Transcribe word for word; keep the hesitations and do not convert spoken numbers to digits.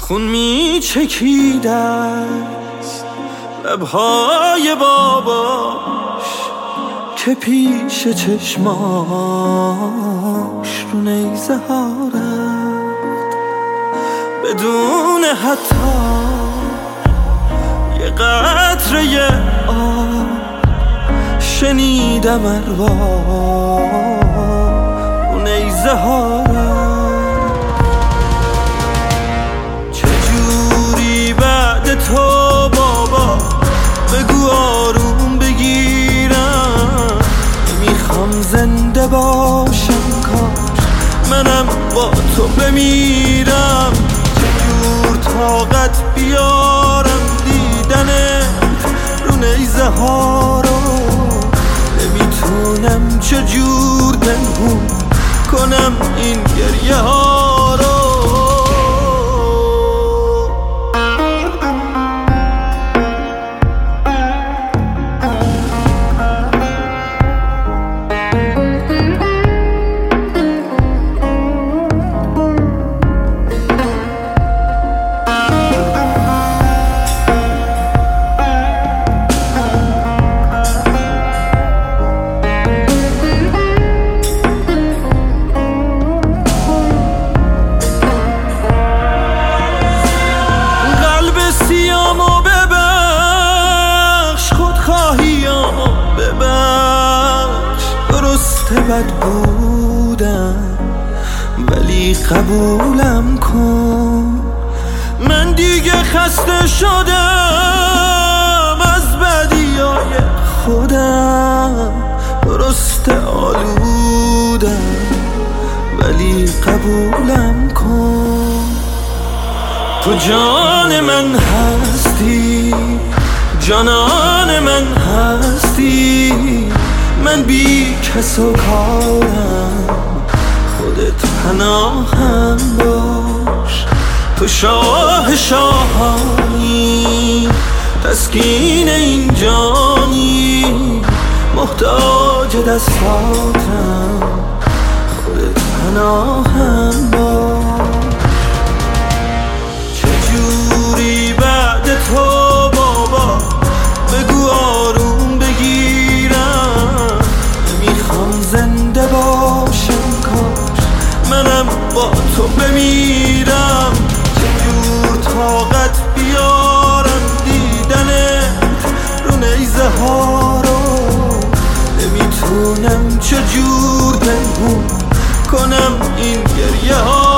خون می چکیدست لبهای باباش که پیش چشماش رو نیزه ها رفت بدون حتی یه قطره آب. شنیدم ارواح رو نیزه ها رفت. چجوری بعد تو بابا بگو آروم بگیرم. میخوام زنده باشم کاش منم با تو بمیرم. چجور طاقت بیارم دیدنت رو نیزه ها رو. نمیتونم چجور پنهون کنم این گریه ها رو. بد بودم ولی قبولم کن. من دیگه خسته شدم از بدیای خودم. درسته آلودم ولی قبولم کن. تو جان من هستی جانان من هستی. من بی کس و کارم خودت پناهم باش. تو شاه شاهانی تسکین این جانی. محتاج دستاتم خودت پناهم باش. چجوری بعد تو بابا بگو آروم بگیرم. نمیخوام زنده باشم کاش منم با تو بمیرم. چجور طاقت بیارم دیدنت رو نیزه ها رو. نمیتونم چجور پنهون کنم این گریه ها